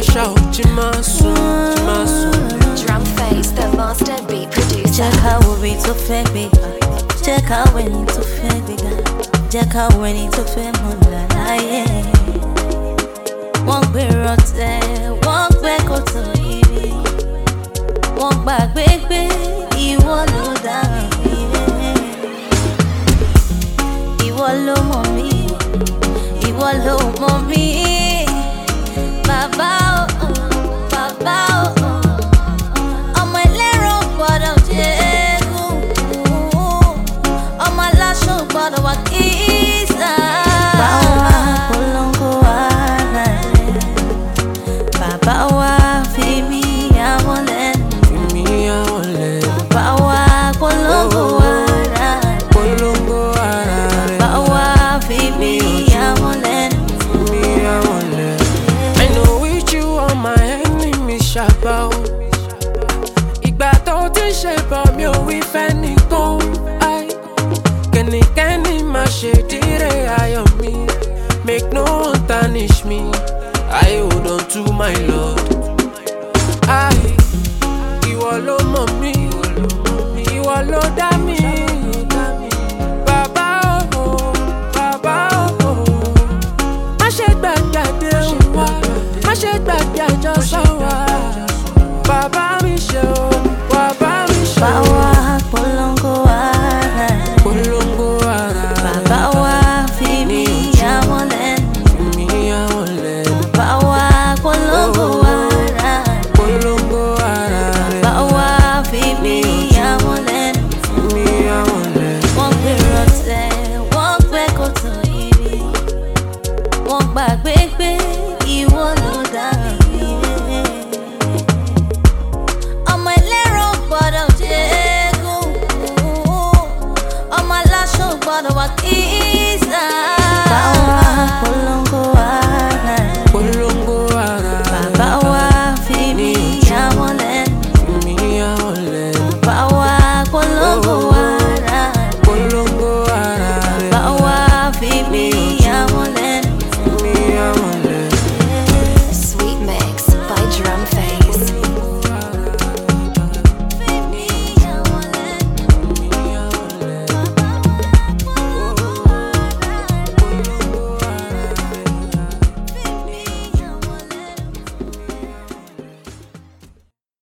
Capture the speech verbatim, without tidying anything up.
shout, Jimasu, Jimasu. Drum face, the master beat producer. Check how we to fair big. Check how we need to fair big. Check how we need to fair mula. Wọ́n gbé rọ̀tẹ̀, wọ́n gbé kòtò ibi. Wọ́n gbàgbé pé ìwọ ló dá mi. Ìwọ ló mọ̀ mí, ìwọ ló mọ̀ mí. Bàbá o, bàbá o, ọmọ ẹlẹ́ran gbọ́dọ̀ jẹ́gùn. Ọmọ aláṣọ gbọ́dọ̀ wà kísà. Báwa polongo ara rẹ̀, bàbá wa fi mí àwọn lẹ́nu. Fi mí àwọn lẹ́nu. Bàbá wa polongo ara rẹ̀, Polongo ara rẹ̀. bàbá wa fi mí àwọn lẹ́nu. Fi mí àwọn lẹ́nu. I know with you all my enemies ṣàbà o. Ìgbà tó ti ṣe bọ̀ mi ò wí fẹ́ nìkan. Ai, kẹ́nikẹ́ni má ṣe dire ayọ̀ mi. Make no one tarnish me. I hold on to my Lord. Ai, ìwọ ló mọ̀ mí, ìwọ ló dá mi. Bàbá o, bàbá o, má ṣe gbàgbé àdéhùn wa, má ṣe gbàgbé àjọsọ wa. Bàbá mi ṣe o, bàbá mi ṣe o. Báwa polongo ara rẹ̀, Polongo ara rẹ̀. bàbá wa fi mí àwọn lẹ́nu. Fi mí àwọn lẹ́nu. Báwa polongo ara rẹ̀, Polongo ara rẹ̀. bàbá wa fi mí àwọn lẹ́nu. Fi mí àwọn lẹ́nu. Wọ́n gbé rọ̀tẹ̀, wọ́n gbé kòtò ibi. Wọ́n gbàgbé pé ìwọ ló dá mi. Ọmọ ẹlẹ́ran gbọ́dọ̀ jẹ́gùn. Ọmọ aláṣọ gbọ́dọ̀ wà kísà. Báwa polongo ara rẹ̀, Polongo ara rẹ̀. bàbá wa fi mí àwọn lẹ́nu.